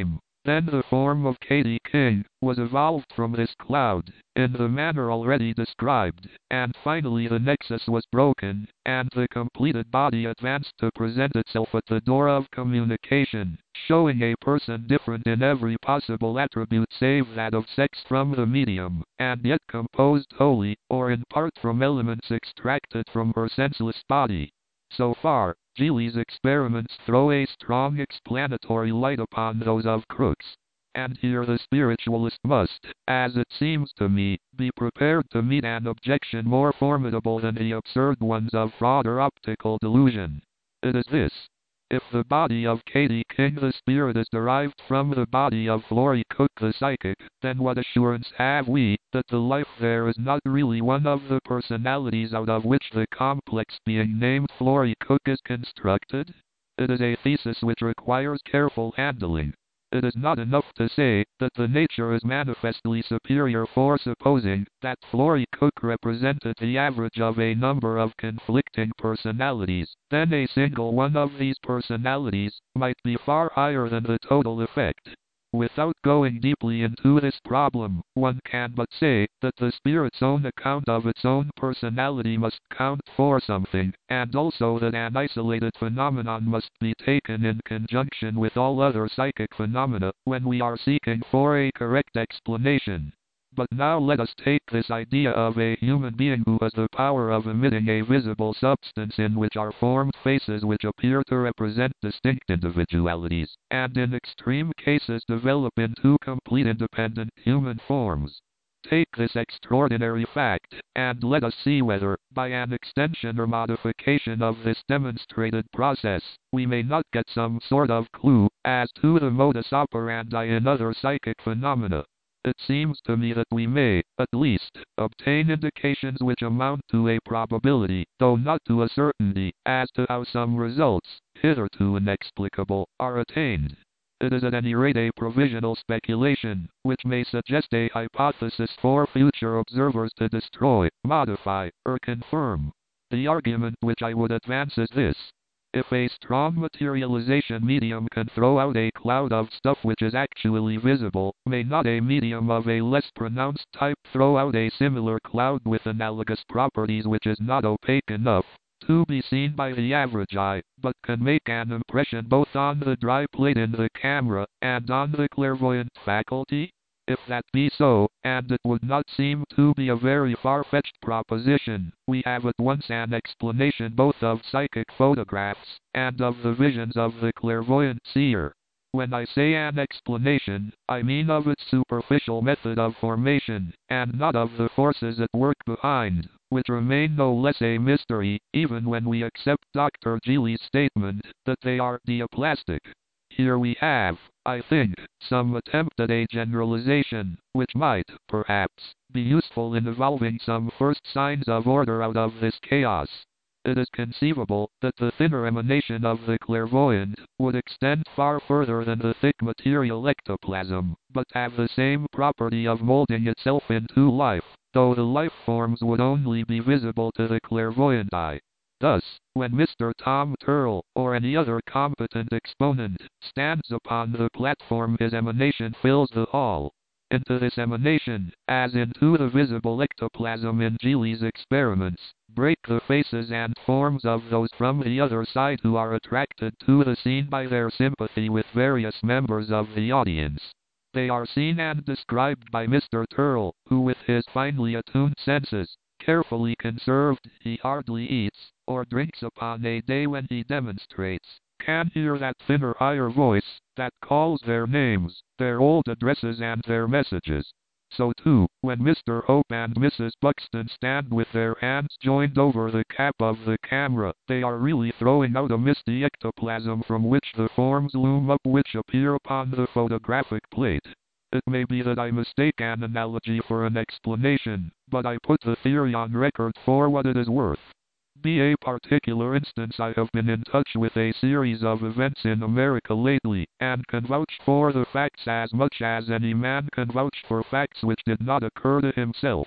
Then the form of Katy King was evolved from this cloud, in the manner already described, and finally the nexus was broken, and the completed body advanced to present itself at the door of communication, showing a person different in every possible attribute save that of sex from the medium, and yet composed wholly, or in part from elements extracted from her senseless body. So far, Geely's experiments throw a strong explanatory light upon those of Crookes. And here the spiritualist must, as it seems to me, be prepared to meet an objection more formidable than the absurd ones of fraud or optical delusion. It is this. If the body of Katy King the spirit is derived from the body of Florrie Cook the psychic, then what assurance have we that the life there is not really one of the personalities out of which the complex being named Florrie Cook is constructed? It is a thesis which requires careful handling. It is not enough to say that the nature is manifestly superior for supposing that Florrie Cook represented the average of a number of conflicting personalities. Then a single one of these personalities might be far higher than the total effect. Without going deeply into this problem, one can but say that the spirit's own account of its own personality must count for something, and also that an isolated phenomenon must be taken in conjunction with all other psychic phenomena when we are seeking for a correct explanation. But now let us take this idea of a human being who has the power of emitting a visible substance in which are formed faces which appear to represent distinct individualities, and in extreme cases develop into complete independent human forms. Take this extraordinary fact, and let us see whether, by an extension or modification of this demonstrated process, we may not get some sort of clue as to the modus operandi in other psychic phenomena. It seems to me that we may, at least, obtain indications which amount to a probability, though not to a certainty, as to how some results, hitherto inexplicable, are attained. It is at any rate a provisional speculation, which may suggest a hypothesis for future observers to destroy, modify, or confirm. The argument which I would advance is this. If a strong materialization medium can throw out a cloud of stuff which is actually visible, may not a medium of a less pronounced type throw out a similar cloud with analogous properties which is not opaque enough to be seen by the average eye, but can make an impression both on the dry plate in the camera and on the clairvoyant faculty? If that be so, and it would not seem to be a very far-fetched proposition, we have at once an explanation both of psychic photographs and of the visions of the clairvoyant seer. When I say an explanation, I mean of its superficial method of formation, and not of the forces at work behind, which remain no less a mystery, even when we accept Dr. Geely's statement that they are diaplastic. Here we have, I think, some attempt at a generalization, which might, perhaps, be useful in evolving some first signs of order out of this chaos. It is conceivable that the thinner emanation of the clairvoyant would extend far further than the thick material ectoplasm, but have the same property of molding itself into life, though the life forms would only be visible to the clairvoyant eye. Thus, when Mr. Tom Turrell, or any other competent exponent, stands upon the platform, his emanation fills the hall. Into this emanation, as into the visible ectoplasm in Geely's experiments, break the faces and forms of those from the other side who are attracted to the scene by their sympathy with various members of the audience. They are seen and described by Mr. Turrell, who with his finely attuned senses, carefully conserved, he hardly eats or drinks upon a day when he demonstrates, can hear that thinner higher voice that calls their names, their old addresses and their messages. So too, when Mr. Hope and Mrs. Buxton stand with their hands joined over the cap of the camera, they are really throwing out a misty ectoplasm from which the forms loom up which appear upon the photographic plate. It may be that I mistake an analogy for an explanation, but I put the theory on record for what it is worth. Be a particular instance, I have been in touch with a series of events in America lately, and can vouch for the facts as much as any man can vouch for facts which did not occur to himself.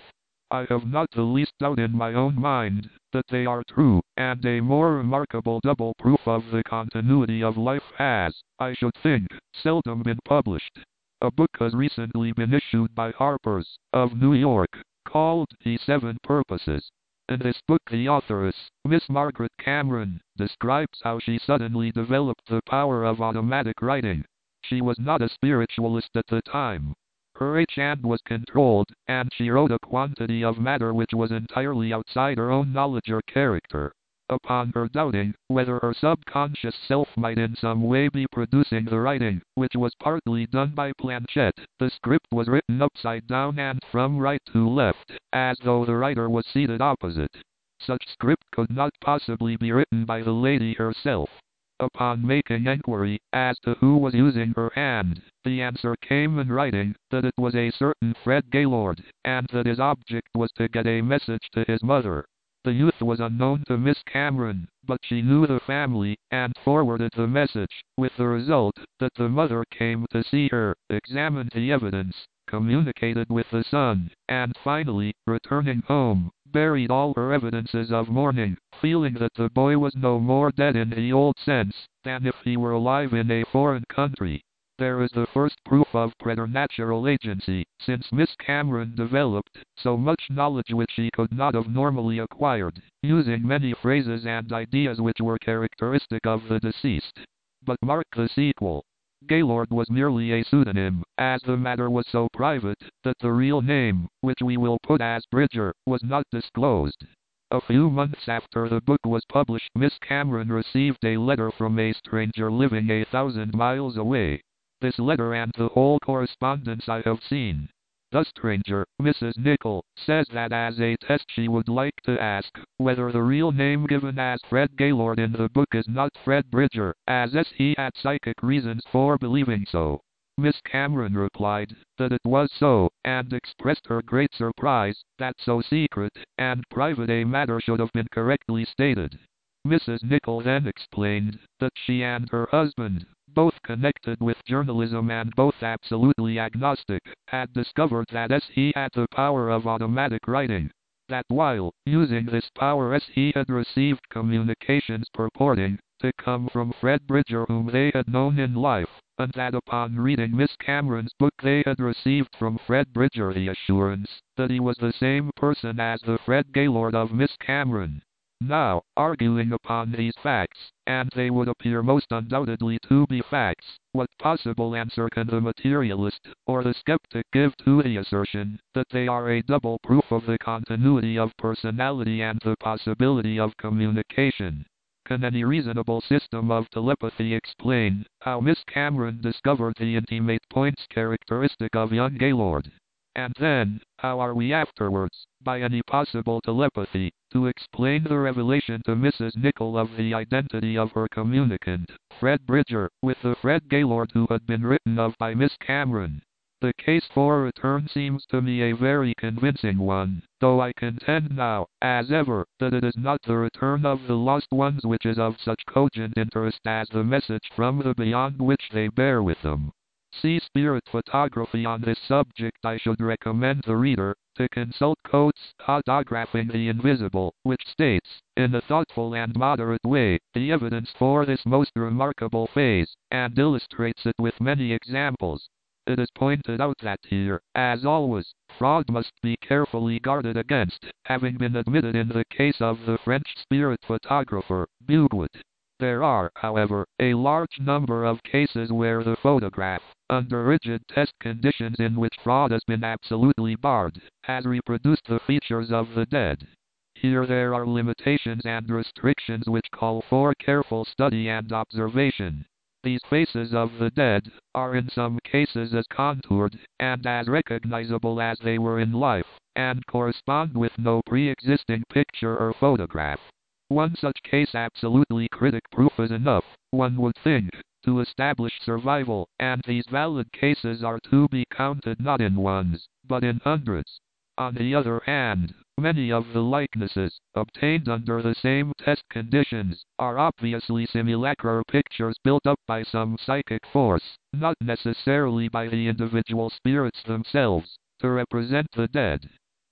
I have not the least doubt in my own mind that they are true, and a more remarkable double proof of the continuity of life has, I should think, seldom been published. A book has recently been issued by Harper's, of New York, called The Seven Purposes. In this book the authoress, Miss Margaret Cameron, describes how she suddenly developed the power of automatic writing. She was not a spiritualist at the time. Her hand was controlled, and she wrote a quantity of matter which was entirely outside her own knowledge or character. Upon her doubting whether her subconscious self might in some way be producing the writing, which was partly done by planchette, the script was written upside down and from right to left, as though the writer was seated opposite. Such script could not possibly be written by the lady herself. Upon making enquiry as to who was using her hand, the answer came in writing that it was a certain Fred Gaylord, and that his object was to get a message to his mother. The youth was unknown to Miss Cameron, but she knew the family, and forwarded the message, with the result that the mother came to see her, examined the evidence, communicated with the son, and finally, returning home, buried all her evidences of mourning, feeling that the boy was no more dead in the old sense, than if he were alive in a foreign country. There is the first proof of preternatural agency, since Miss Cameron developed so much knowledge which she could not have normally acquired, using many phrases and ideas which were characteristic of the deceased. But mark the sequel. Gaylord was merely a pseudonym, as the matter was so private that the real name, which we will put as Bridger, was not disclosed. A few months after the book was published, Miss Cameron received a letter from a stranger living 1,000 miles away. This letter and the whole correspondence I have seen. The stranger, Mrs. Nicol, says that as a test she would like to ask whether the real name given as Fred Gaylord in the book is not Fred Bridger, as he had psychic reasons for believing so. Miss Cameron replied that it was so, and expressed her great surprise that so secret and private a matter should have been correctly stated. Mrs. Nicol then explained that she and her husband, both connected with journalism and both absolutely agnostic, had discovered that he had the power of automatic writing. That while using this power he had received communications purporting to come from Fred Bridger whom they had known in life, and that upon reading Miss Cameron's book they had received from Fred Bridger the assurance that he was the same person as the Fred Gaylord of Miss Cameron. Now, arguing upon these facts, and they would appear most undoubtedly to be facts, what possible answer can the materialist or the skeptic give to the assertion that they are a double proof of the continuity of personality and the possibility of communication? Can any reasonable system of telepathy explain how Miss Cameron discovered the intimate points characteristic of young Gaylord? And then, how are we afterwards, by any possible telepathy, to explain the revelation to Mrs. Nicol of the identity of her communicant, Fred Bridger, with the Fred Gaylord who had been written of by Miss Cameron? The case for return seems to me a very convincing one, though I contend now, as ever, that it is not the return of the lost ones which is of such cogent interest as the message from the beyond which they bear with them. See Spirit Photography on this subject. I should recommend the reader to consult Coates' Photographing the Invisible, which states, in a thoughtful and moderate way, the evidence for this most remarkable phase, and illustrates it with many examples. It is pointed out that here, as always, fraud must be carefully guarded against, having been admitted in the case of the French spirit photographer, Buguet. There are, however, a large number of cases where the photograph, under rigid test conditions in which fraud has been absolutely barred, has reproduced the features of the dead. Here there are limitations and restrictions which call for careful study and observation. These faces of the dead are in some cases as contoured and as recognizable as they were in life, and correspond with no pre-existing picture or photograph. One such case absolutely critic proof is enough, one would think, to establish survival, and these valid cases are to be counted not in ones, but in hundreds. On the other hand, many of the likenesses, obtained under the same test conditions, are obviously simulacral pictures built up by some psychic force, not necessarily by the individual spirits themselves, to represent the dead.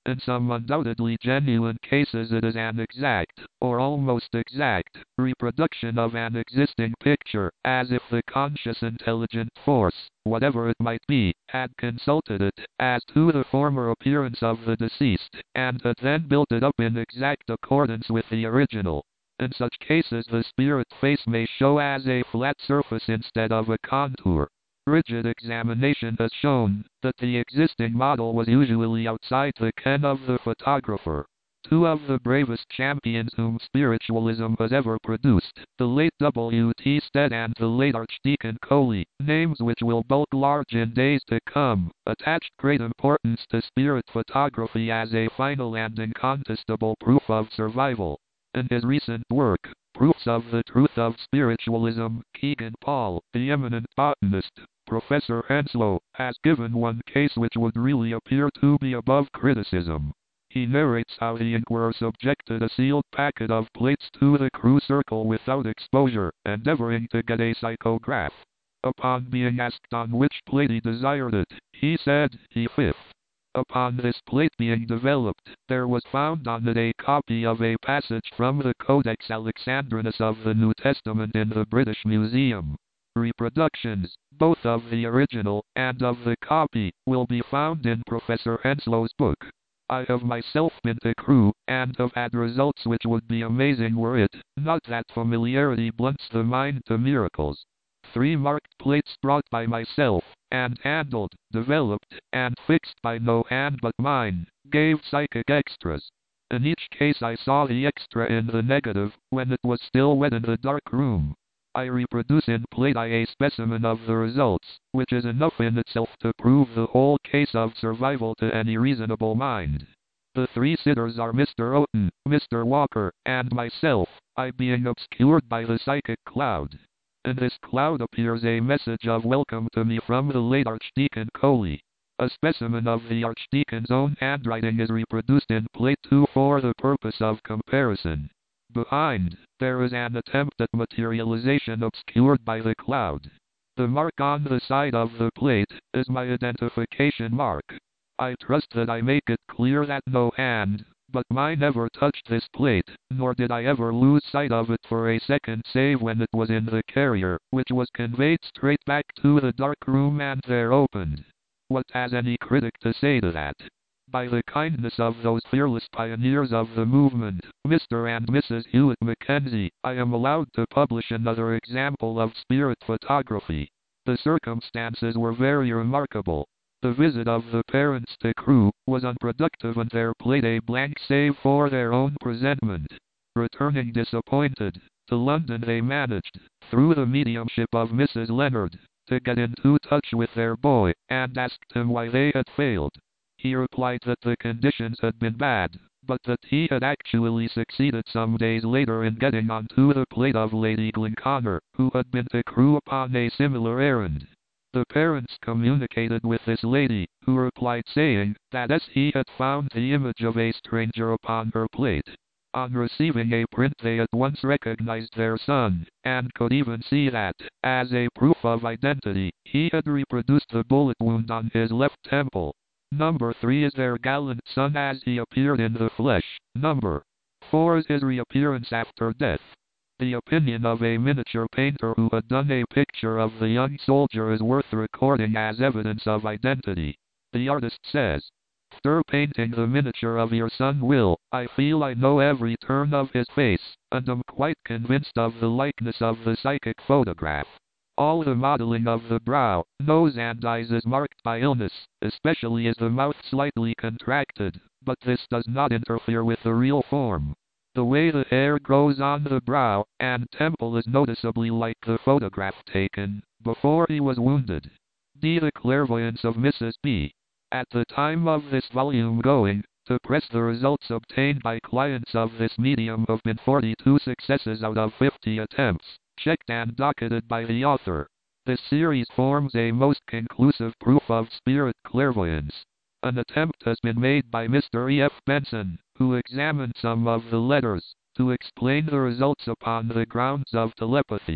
In some undoubtedly genuine cases it is an exact, or almost exact, reproduction of an existing picture, as if the conscious intelligent force, whatever it might be, had consulted it, as to the former appearance of the deceased, and had then built it up in exact accordance with the original. In such cases the spirit face may show as a flat surface instead of a contour. Rigid examination has shown that the existing model was usually outside the ken of the photographer. Two of the bravest champions whom spiritualism has ever produced, the late W. T. Stead and the late Archdeacon Coley, names which will bulk large in days to come, attached great importance to spirit photography as a final and incontestable proof of survival. In his recent work, Proofs of the Truth of Spiritualism, Kegan Paul, the eminent botanist, Professor Henslow, has given one case which would really appear to be above criticism. He narrates how the inquirer subjected a sealed packet of plates to the crew circle without exposure, endeavoring to get a psychograph. Upon being asked on which plate he desired it, he said, E5. Upon this plate being developed, there was found on it a copy of a passage from the Codex Alexandrinus of the New Testament in the British Museum. Reproductions, both of the original and of the copy, will be found in Professor Henslow's book. I have myself been to crew, and have had results which would be amazing were it not that familiarity blunts the mind to miracles. 3 marked plates brought by myself, and handled, developed, and fixed by no hand but mine, gave psychic extras. In each case I saw the extra in the negative, when it was still wet in the dark room. I reproduce in plate I a specimen of the results, which is enough in itself to prove the whole case of survival to any reasonable mind. The 3 sitters are Mr. Oaten, Mr. Walker, and myself, I being obscured by the psychic cloud. In this cloud appears a message of welcome to me from the late Archdeacon Coley. A specimen of the Archdeacon's own handwriting is reproduced in plate 2 for the purpose of comparison. Behind, there is an attempt at materialization obscured by the cloud. The mark on the side of the plate is my identification mark. I trust that I make it clear that no hand but mine ever touched this plate, nor did I ever lose sight of it for a second save when it was in the carrier, which was conveyed straight back to the dark room and there opened. What has any critic to say to that? By the kindness of those fearless pioneers of the movement, Mr. and Mrs. Hewitt Mackenzie, I am allowed to publish another example of spirit photography. The circumstances were very remarkable. The visit of the parents to crew was unproductive and their plate a blank save for their own presentment. Returning disappointed to London, they managed, through the mediumship of Mrs. Leonard, to get into touch with their boy, and asked him why they had failed. He replied that the conditions had been bad, but that he had actually succeeded some days later in getting onto the plate of Lady Glenconner, who had been to crew upon a similar errand. The parents communicated with this lady, who replied saying that as he had found the image of a stranger upon her plate. On receiving a print they at once recognized their son, and could even see that, as a proof of identity, he had reproduced the bullet wound on his left temple. Number 3 is their gallant son as he appeared in the flesh. Number 4 is his reappearance after death. The opinion of a miniature painter who had done a picture of the young soldier is worth recording as evidence of identity. The artist says, "After painting the miniature of your son Will, I feel I know every turn of his face, and am quite convinced of the likeness of the psychic photograph. All the modeling of the brow, nose and eyes is marked by illness, especially is the mouth slightly contracted, but this does not interfere with the real form. The way the hair grows on the brow and temple is noticeably like the photograph taken before he was wounded." D. The clairvoyance of Mrs. B. At the time of this volume going to press, the results obtained by clients of this medium have been 42 successes out of 50 attempts, checked and docketed by the author. This series forms a most conclusive proof of spirit clairvoyance. An attempt has been made by Mr. E. F. Benson, who examined some of the letters, to explain the results upon the grounds of telepathy.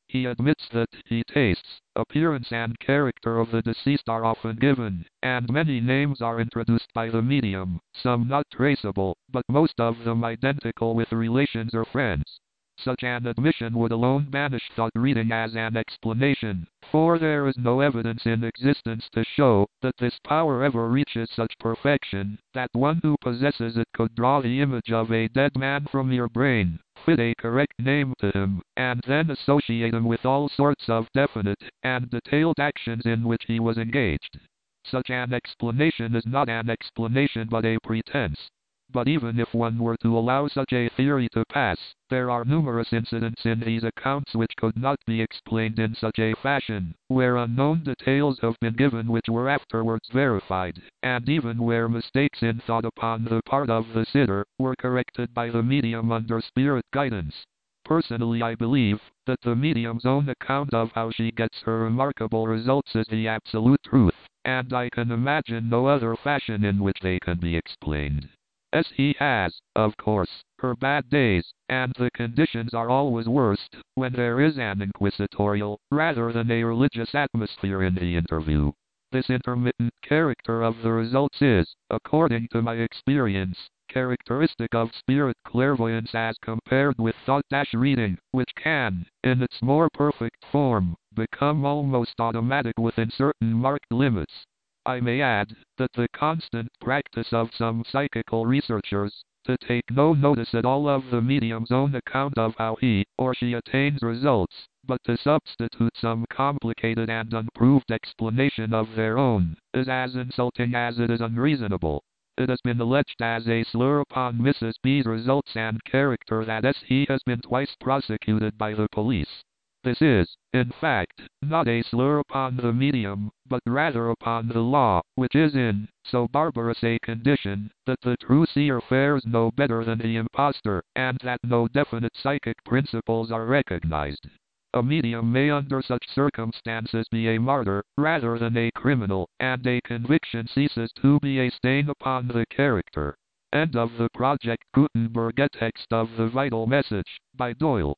He admits that he tastes, appearance and character of the deceased are often given, and many names are introduced by the medium, some not traceable, but most of them identical with relations or friends. Such an admission would alone banish thought reading as an explanation, for there is no evidence in existence to show that this power ever reaches such perfection that one who possesses it could draw the image of a dead man from your brain, fit a correct name to him, and then associate him with all sorts of definite and detailed actions in which he was engaged. Such an explanation is not an explanation but a pretense. But even if one were to allow such a theory to pass, there are numerous incidents in these accounts which could not be explained in such a fashion, where unknown details have been given which were afterwards verified, and even where mistakes in thought upon the part of the sitter were corrected by the medium under spirit guidance. Personally, I believe that the medium's own account of how she gets her remarkable results is the absolute truth, and I can imagine no other fashion in which they can be explained. He has, of course, her bad days, and the conditions are always worst when there is an inquisitorial, rather than a religious atmosphere in the interview. This intermittent character of the results is, according to my experience, characteristic of spirit clairvoyance as compared with thought-reading, which can, in its more perfect form, become almost automatic within certain marked limits. I may add that the constant practice of some psychical researchers to take no notice at all of the medium's own account of how he or she attains results, but to substitute some complicated and unproved explanation of their own, is as insulting as it is unreasonable. It has been alleged as a slur upon Mrs. B's results and character that he has been twice prosecuted by the police. This is, in fact, not a slur upon the medium, but rather upon the law, which is in so barbarous a condition that the true seer fares no better than the impostor, and that no definite psychic principles are recognized. A medium may under such circumstances be a martyr, rather than a criminal, and a conviction ceases to be a stain upon the character. End of the Project Gutenberg text of The Vital Message, by Doyle.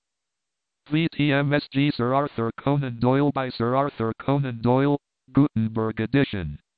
VTMSG Sir Arthur Conan Doyle by Sir Arthur Conan Doyle, Gutenberg edition.